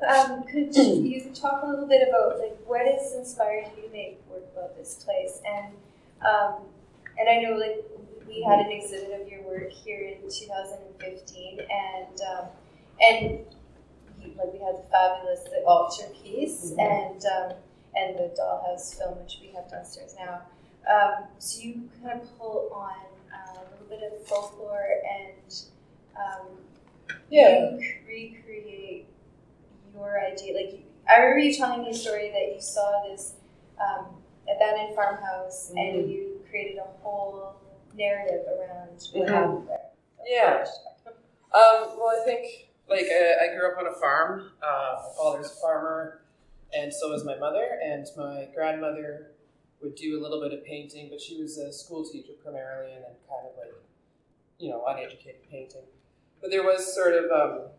could you talk a little bit about what has inspired you to make work about this place? And I know we had an exhibit of your work here in 2015, and we had the fabulous altarpiece and the dollhouse film, which we have downstairs now. So you kind of pull on a little bit of folklore and you recreate your idea. I remember you telling me a story that you saw this abandoned farmhouse and you created a whole narrative around what happened there. Yeah. Well, I think I grew up on a farm. My father's a farmer, and so was my mother. And my grandmother would do a little bit of painting, but she was a school teacher primarily, and then kind of uneducated painting. But there was sort of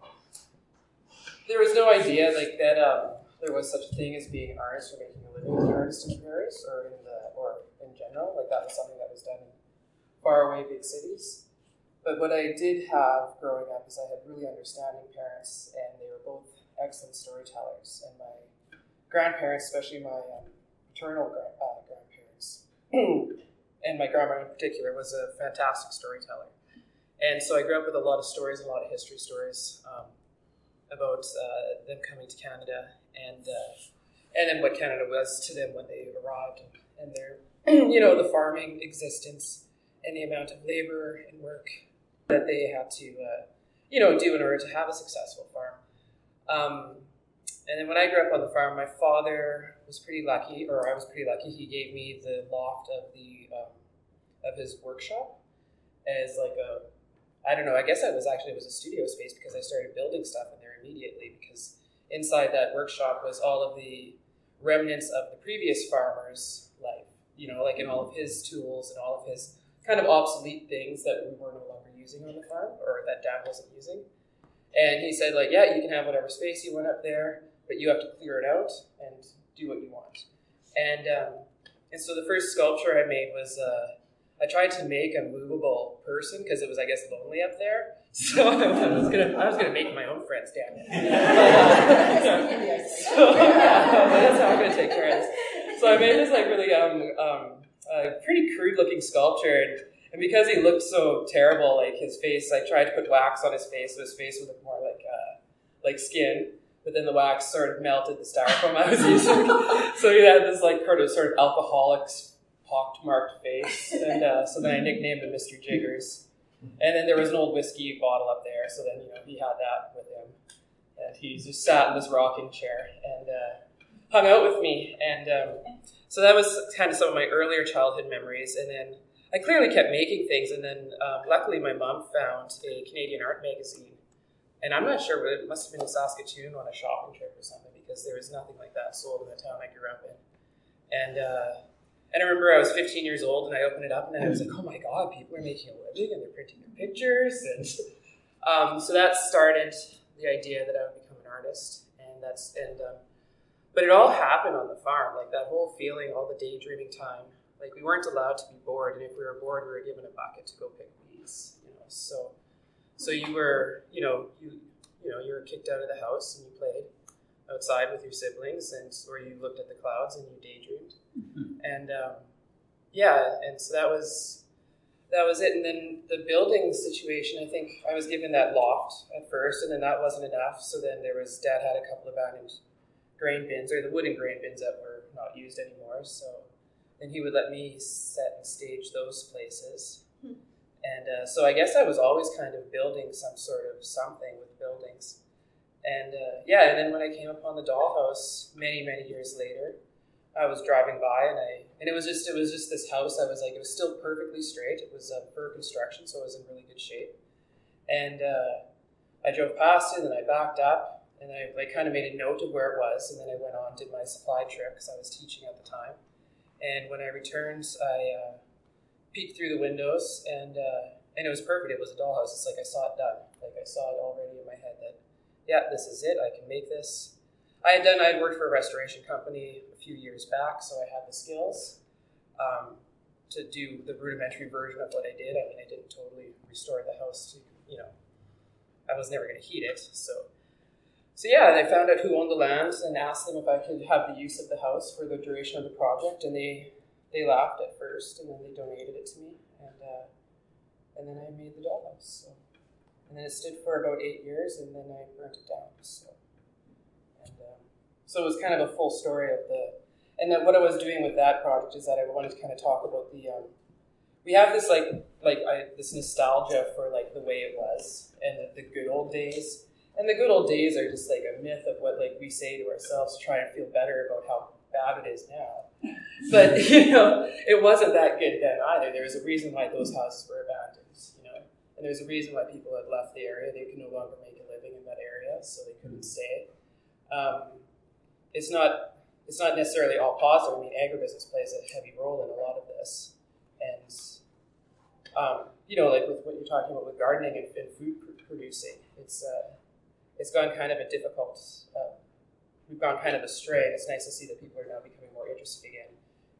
there was no idea that there was such a thing as being an artist or making a living as an artist in Paris or in general. That was something that was done in faraway big cities. But what I did have growing up is I had really understanding parents, and they were both excellent storytellers. And my grandparents, especially my paternal grandparents, and my grandma in particular, was a fantastic storyteller. And so I grew up with a lot of stories, a lot of history stories about them coming to Canada, and then what Canada was to them when they arrived, and their the farming existence and the amount of labor and work that they had to do in order to have a successful farm. And then when I grew up on the farm, my father was pretty lucky, or I was pretty lucky. He gave me the loft of his workshop as I guess it was a studio space, because I started building stuff in there immediately, because inside that workshop was all of the remnants of the previous farmer's life, and all of his tools and all of his kind of obsolete things that we were no longer using on the farm, or that Dad wasn't using. And he said, you can have whatever space you want up there, but you have to clear it out and do what you want. And so the first sculpture I made was I tried to make a movable person, because it was, I guess, lonely up there. So I was gonna make my own friends down there. So that's how I'm gonna take care of this. So I made this really pretty crude looking sculpture, and because he looked so terrible, his face, I tried to put wax on his face, so his face would look more like skin. But then the wax sort of melted the styrofoam I was using, so he had this sort of alcoholic's pockmarked face, and so then I nicknamed him Mr. Jiggers. And then there was an old whiskey bottle up there, so then he had that with him, and he just sat in this rocking chair and hung out with me, and so that was kind of some of my earlier childhood memories. And then I clearly kept making things, and then luckily my mom found a Canadian art magazine, and I'm not sure, but it must have been in Saskatoon on a shopping trip or something, because there was nothing like that sold in the town I grew up in. And I remember I was 15 years old, and I opened it up, and I was like, oh my God, people are making a living, and they're printing their pictures. And so that started the idea that I would become an artist. But it all happened on the farm, that whole feeling, all the daydreaming time. We weren't allowed to be bored, and if we were bored, we were given a bucket to go pick weeds. So you were, you were kicked out of the house, and you played outside with your siblings, or you looked at the clouds and you daydreamed. And and so that was it. And then the building situation, I think I was given that loft at first, and then that wasn't enough. So then Dad had a couple of abandoned grain bins, or the wooden grain bins that were not used anymore. So then he would let me set and stage those places. And so I guess I was always kind of building some sort of something with buildings. And and then when I came upon the dollhouse many, many years later, I was driving by, and it was just this house. I was it was still perfectly straight. It was for construction, so it was in really good shape. And I drove past it, and I backed up, and I kind of made a note of where it was, and then I went on, did my supply trip, because I was teaching at the time. And when I returned, I peeked through the windows, and it was perfect. It was a dollhouse. It's I saw it done. I saw it already in my head that, yeah, this is it. I can make this. I had worked for a restoration company a few years back, so I had the skills to do the rudimentary version of what I did. I mean, I didn't totally restore the house to, I was never going to heat it. So So yeah, they found out who owned the land and asked them if I could have the use of the house for the duration of the project, and they laughed at first, and then they donated it to me, and then I made the dollhouse. So, and then it stood for about 8 years, and then I burnt it down. So it was kind of a full story of the. And then what I was doing with that project is that I wanted to kind of talk about the. We have this this nostalgia for like the way it was and the good old days. And the good old days are just like a myth of what like we say to ourselves to try and feel better about how bad it is now. But it wasn't that good then either. There was a reason why those houses were abandoned, and there's a reason why people had left the area. They could no longer make a living in that area, so they couldn't stay. It's not necessarily all positive. I mean, agribusiness plays a heavy role in a lot of this, and like with what you're talking about with gardening and food producing, it's gone kind of a difficult. We've gone kind of astray, and it's nice to see that people are now becoming more interested again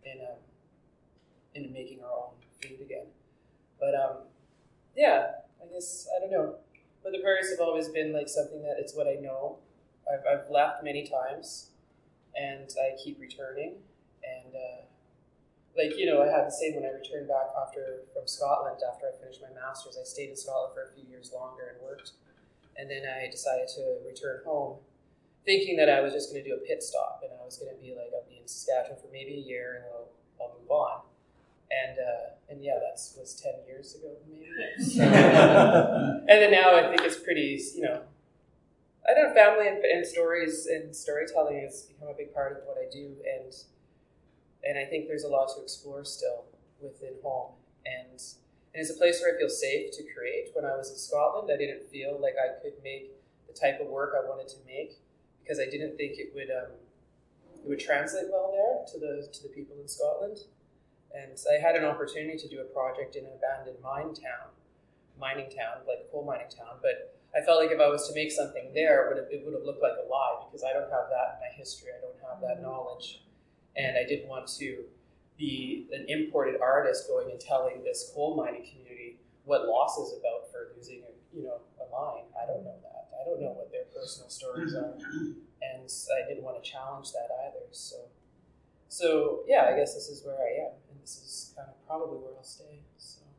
in making our own food again. But yeah, I guess I don't know. But the prairies have always been like something that it's what I know. I've left many times, and I keep returning. And I had the same when I returned back from Scotland after I finished my master's. I stayed in Scotland for a few years longer and worked. And then I decided to return home, thinking that I was just going to do a pit stop, and I was going to be I'll be in Saskatchewan for maybe a year, and I'll move on. And yeah, that was 10 years ago, maybe. So, and then now I think it's pretty, I don't know, family and stories and storytelling has become a big part of what I do, and I think there's a lot to explore still within home, and it's a place where I feel safe to create. When I was in Scotland, I didn't feel like I could make the type of work I wanted to make because I didn't think it would translate well there to the people in Scotland. And I had an opportunity to do a project in an abandoned mining town, like a coal mining town. But I felt like if I was to make something there, it would have looked like a lie because I don't have that in my history. I don't have that knowledge, and I didn't want to be an imported artist going and telling this coal mining community what loss is about for losing a mine. I don't know that. I don't know what their personal stories are, and I didn't want to challenge that either. So yeah, I guess this is where I am, and this is kind of probably where I'll stay. So.